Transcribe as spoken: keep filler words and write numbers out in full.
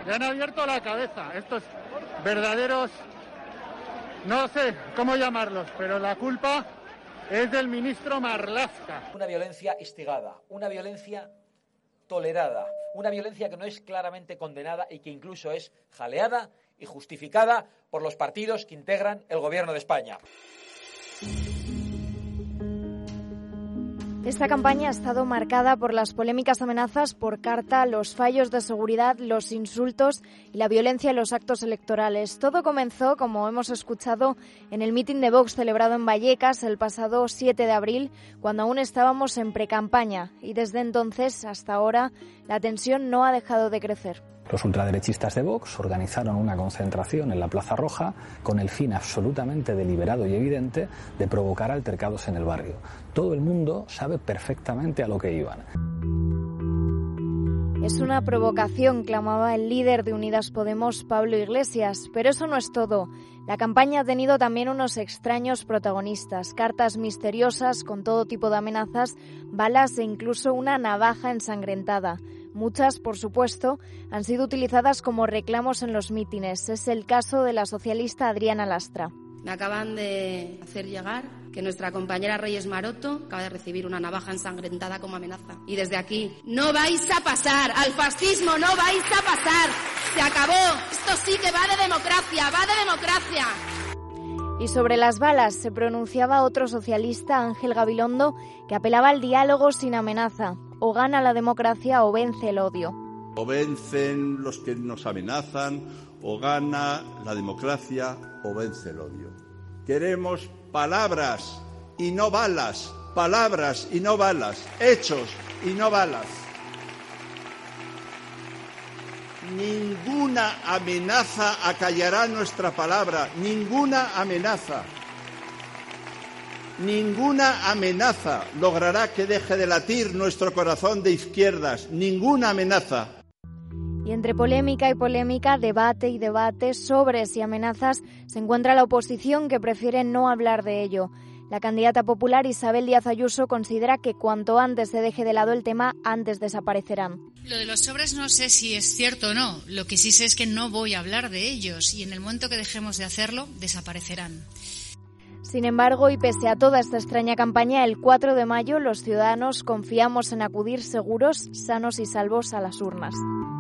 Le han abierto la cabeza. Estos verdaderos, no sé cómo llamarlos, pero la culpa es del ministro Marlaska. Una violencia instigada, una violencia tolerada, una violencia que no es claramente condenada y que incluso es jaleada y justificada por los partidos que integran el gobierno de España. Esta campaña ha estado marcada por las polémicas amenazas por carta, los fallos de seguridad, los insultos y la violencia en los actos electorales. Todo comenzó, como hemos escuchado, en el mitin de Vox celebrado en Vallecas el pasado siete de abril, cuando aún estábamos en precampaña, y desde entonces hasta ahora la tensión no ha dejado de crecer. Los ultraderechistas de Vox organizaron una concentración en la Plaza Roja con el fin absolutamente deliberado y evidente de provocar altercados en el barrio. Todo el mundo sabe perfectamente a lo que iban. Es una provocación, clamaba el líder de Unidas Podemos, Pablo Iglesias. Pero eso no es todo. La campaña ha tenido también unos extraños protagonistas, cartas misteriosas con todo tipo de amenazas, balas e incluso una navaja ensangrentada. Muchas, por supuesto, han sido utilizadas como reclamos en los mítines. Es el caso de la socialista Adriana Lastra. Me acaban de hacer llegar que nuestra compañera Reyes Maroto acaba de recibir una navaja ensangrentada como amenaza. Y desde aquí, no vais a pasar, al fascismo no vais a pasar. Se acabó. Esto sí que va de democracia, va de democracia. Y sobre las balas se pronunciaba otro socialista, Ángel Gabilondo, que apelaba al diálogo sin amenaza. O gana la democracia o vence el odio. O vencen los que nos amenazan, o gana la democracia o vence el odio. Queremos palabras y no balas, palabras y no balas, hechos y no balas. Ninguna amenaza acallará nuestra palabra, ninguna amenaza. Ninguna amenaza logrará que deje de latir nuestro corazón de izquierdas, ninguna amenaza. Y entre polémica y polémica, debate y debate, sobres y amenazas, se encuentra la oposición que prefiere no hablar de ello. La candidata popular Isabel Díaz Ayuso considera que cuanto antes se deje de lado el tema, antes desaparecerán. Lo de los sobres no sé si es cierto o no. Lo que sí sé es que no voy a hablar de ellos y en el momento que dejemos de hacerlo, desaparecerán. Sin embargo, y pese a toda esta extraña campaña, el cuatro de mayo los ciudadanos confiamos en acudir seguros, sanos y salvos a las urnas.